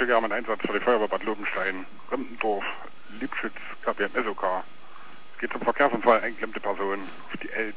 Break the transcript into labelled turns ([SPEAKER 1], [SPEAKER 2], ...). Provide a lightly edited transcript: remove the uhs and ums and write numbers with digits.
[SPEAKER 1] gerne einen Einsatz für die Feuerwehr Bad Lobenstein, Rempendorf, Liebschütz, KPM SOK. Es geht zum Verkehrsunfall, eingeklemmte Person auf die L